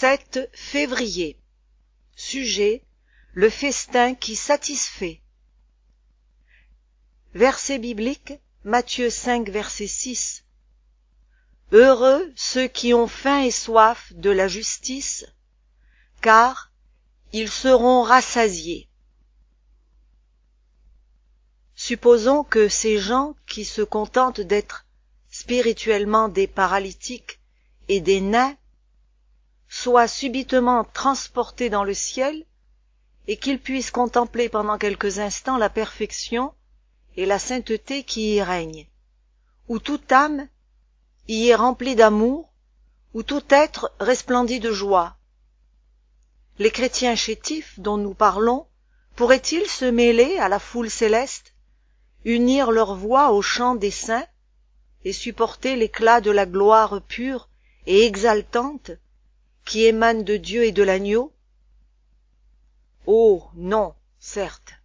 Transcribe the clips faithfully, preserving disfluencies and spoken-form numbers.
sept février. Sujet: le festin qui satisfait. Verset biblique, Matthieu cinq, verset six. Heureux ceux qui ont faim et soif de la justice, car ils seront rassasiés. Supposons que ces gens qui se contentent d'être spirituellement des paralytiques et des nains soient subitement transportés dans le ciel et qu'ils puissent contempler pendant quelques instants la perfection et la sainteté qui y règnent, où toute âme y est remplie d'amour, où tout être resplendit de joie. Les chrétiens chétifs dont nous parlons pourraient-ils se mêler à la foule céleste, unir leur voix au chant des saints et supporter l'éclat de la gloire pure et exaltante qui émane de Dieu et de l'agneau? Oh non, certes.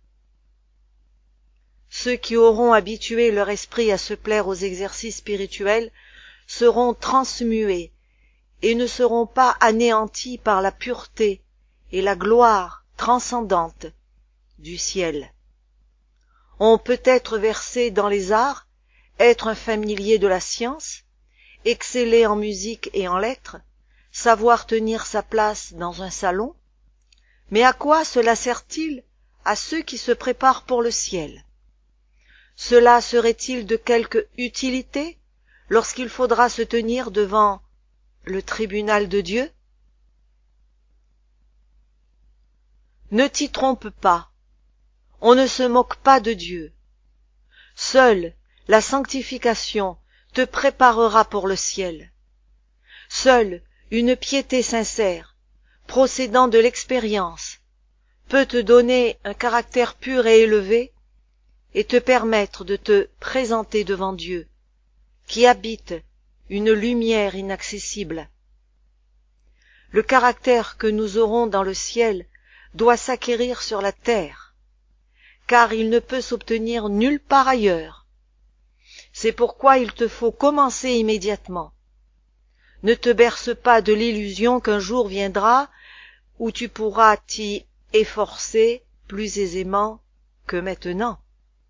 Ceux qui auront habitué leur esprit à se plaire aux exercices spirituels seront transmués et ne seront pas anéantis par la pureté et la gloire transcendante du ciel. On peut être versé dans les arts, être un familier de la science, exceller en musique et en lettres, savoir tenir sa place dans un salon, mais à quoi cela sert-il à ceux qui se préparent pour le ciel? Cela serait-il de quelque utilité lorsqu'il faudra se tenir devant le tribunal de Dieu? Ne t'y trompe pas, on ne se moque pas de Dieu. Seule la sanctification te préparera pour le ciel. Seule une piété sincère, procédant de l'expérience, peut te donner un caractère pur et élevé et te permettre de te présenter devant Dieu, qui habite une lumière inaccessible. Le caractère que nous aurons dans le ciel doit s'acquérir sur la terre, car il ne peut s'obtenir nulle part ailleurs. C'est pourquoi il te faut commencer immédiatement. Ne te berce pas de l'illusion qu'un jour viendra où tu pourras t'y efforcer plus aisément que maintenant.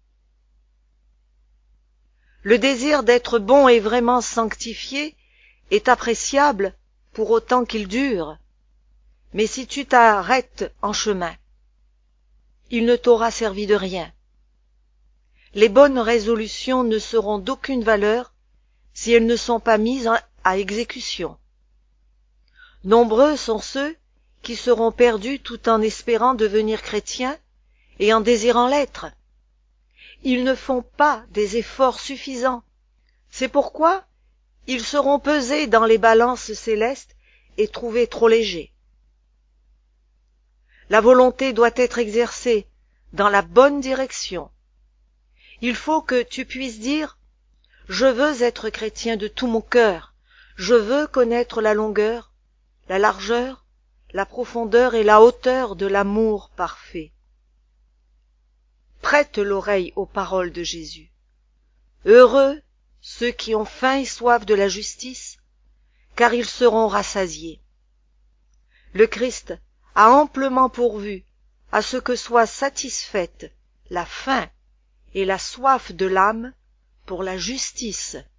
Le désir d'être bon et vraiment sanctifié est appréciable pour autant qu'il dure, mais si tu t'arrêtes en chemin, il ne t'aura servi de rien. Les bonnes résolutions ne seront d'aucune valeur si elles ne sont pas mises à exécution. Nombreux sont ceux qui seront perdus tout en espérant devenir chrétiens et en désirant l'être. Ils ne font pas des efforts suffisants. C'est pourquoi ils seront pesés dans les balances célestes et trouvés trop légers. La volonté doit être exercée dans la bonne direction. Il faut que tu puisses dire « Je veux être chrétien de tout mon cœur, je veux connaître la longueur, la largeur, la profondeur et la hauteur de l'amour parfait. » Prête l'oreille aux paroles de Jésus. Heureux ceux qui ont faim et soif de la justice, car ils seront rassasiés. Le Christ a amplement pourvu à ce que soit satisfaite la faim et la soif de l'âme pour la justice.